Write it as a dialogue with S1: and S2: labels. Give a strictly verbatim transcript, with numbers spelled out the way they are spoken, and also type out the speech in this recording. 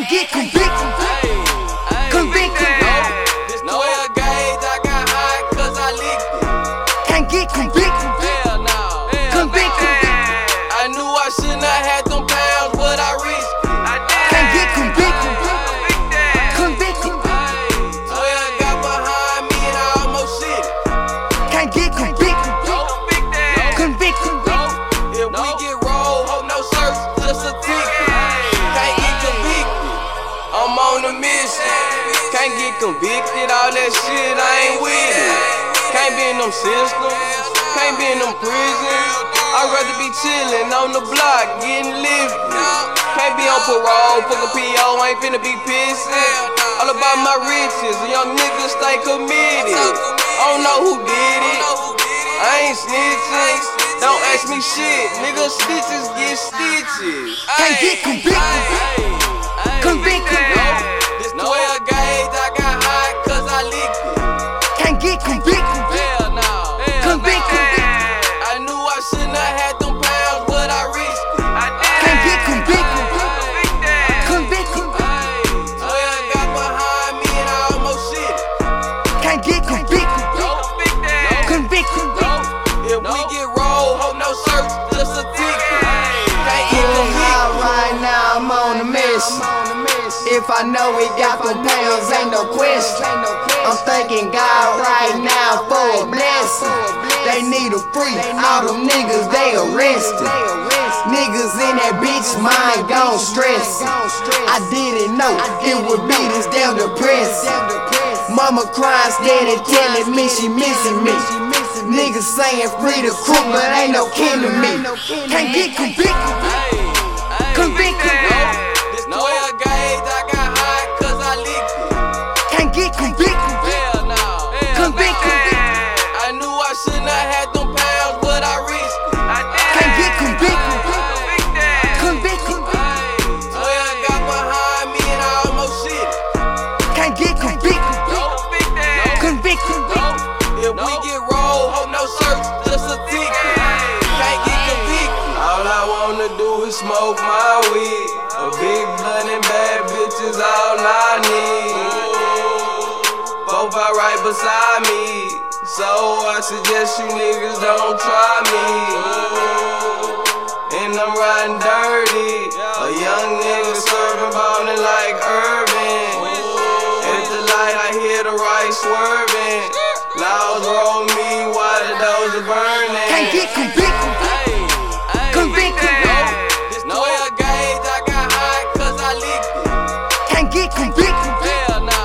S1: get convicted. Convicted.
S2: This twelve gauge, I got high cause I licked it.
S1: Can't get convicted.
S2: Hell no.
S1: Convicted.
S2: I knew I shouldn't have had them pounds, but I risked it.
S1: Can't get convicted. Convicted.
S2: twelve got behind me and I almost shit it.
S1: Can't get convicted. Convicted.
S2: If we get rolled, hope no search, just a ticket. Can't get convicted. I'm on a mission. Can't get convicted, all that shit, I ain't with it. Can't be in them systems, can't be in them prisons. I'd rather be chillin' on the block, getting lifted. Can't be on parole, fuck a P O, ain't finna be pissin'. All about my riches, young niggas stay committed. I don't know who did it, I ain't snitching. Don't ask me shit, nigga, stitches get stitches.
S1: Can't get convicted. Convicted.
S2: This twelve gauge, I got high cause I licked it.
S1: Can't get convicted.
S2: Hell no.
S1: Convicted.
S2: I knew I shouldn't have had them pounds, but I risked it.
S1: Can't get convicted. Convicted.
S2: twelve got behind me and I almost shit it.
S1: Can't get convicted. Convicted.
S2: If we get rolled, hope no search, just a ticket. Can't get
S3: Getting high
S2: convicted.
S3: right now, I'm on a mission. If I know we got them pounds, ain't no question. I'm thanking God right now for a blessing. They need a free, all them niggas they arrested. Niggas in that bitch mind gon' stress. I didn't know it would be this damn depressing. Mama crying steady telling me she missing me. Niggas saying free the crew, but ain't no kin to me.
S1: Can't get convicted. Convicted.
S2: This twelve gauge, I got high cause I licked it.
S1: Can't get convicted.
S2: Hell no.
S1: Convicted.
S2: I knew I shouldn't have had them pounds, but I risked it.
S1: Can't get convicted. Convicted.
S2: twelve got behind me and I almost shit it.
S1: Can't get convicted. Convicted.
S2: If we get rolled, hope no search, just a ticket. Can't get convicted. All I wanna do is smoke my weed. A big blunt and bad bitches, all I need. Four five right beside me. So I suggest you niggas don't try me. And I'm riding dirty. A young nigga serving ballin' like Irvin. At the light I hear the right swerving. Loud roll me while the doors are burning.
S1: Can't get convicted. Convicted.
S2: This twelve gauge, I got high cause I licked it.
S1: Can't get convicted.
S2: Hell no.